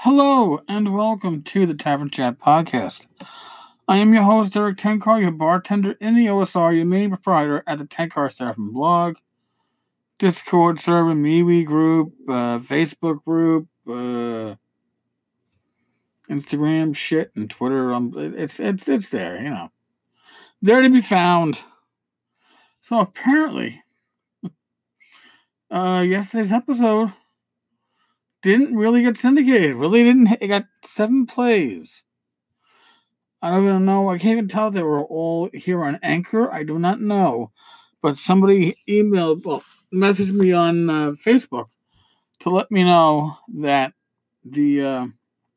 Hello and welcome to the Tavern Chat Podcast. I am your host, Eric Tenkar, your bartender in the OSR, your main proprietor at the Tenkar Staffing blog, Discord server, MeWe group, Facebook group, Instagram shit, and Twitter. It's there, there to be found. So apparently, yesterday's episode didn't really get syndicated. Really didn't. It got 7 plays. I don't even know. I can't even tell if they were all here on Anchor. I do not know. But somebody messaged me on Facebook to let me know that the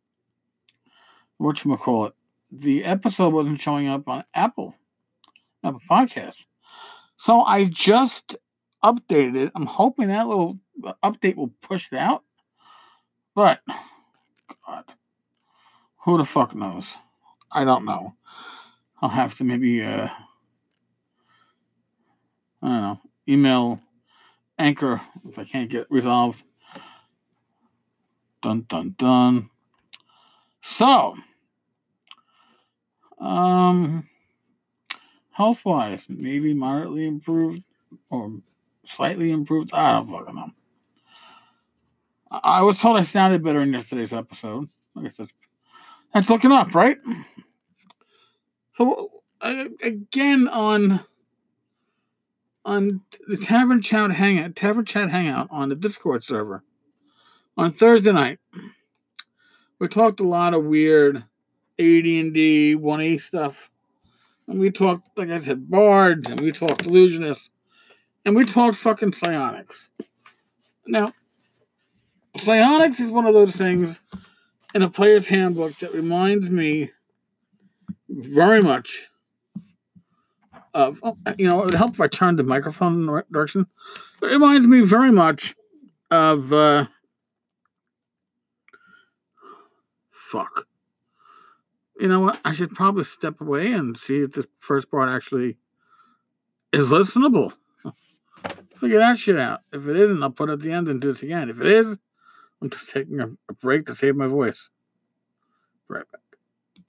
the episode wasn't showing up on Apple Podcasts. So I just updated it. I'm hoping that little update will push it out. But God, who the fuck knows? I don't know. I'll have to maybe I don't know, email Anchor if I can't get resolved. Dun dun dun. So, health-wise, maybe moderately improved or slightly improved. I don't fucking know. I was told I sounded better in yesterday's episode. I guess that's looking up, right? So, again on the Tavern Chat Hangout on the Discord server on Thursday night, we talked a lot of weird AD&D 1A stuff. And we talked, like I said, bards, and we talked illusionists, and we talked fucking psionics. Now, psionics is one of those things in a player's handbook that reminds me very much of, it would help if I turned the microphone in the right direction. It reminds me very much of, You know what? I should probably step away and see if this first part actually is listenable. Figure that shit out. If it isn't, I'll put it at the end and do this again. If it is, I'm just taking a break to save my voice. Right back.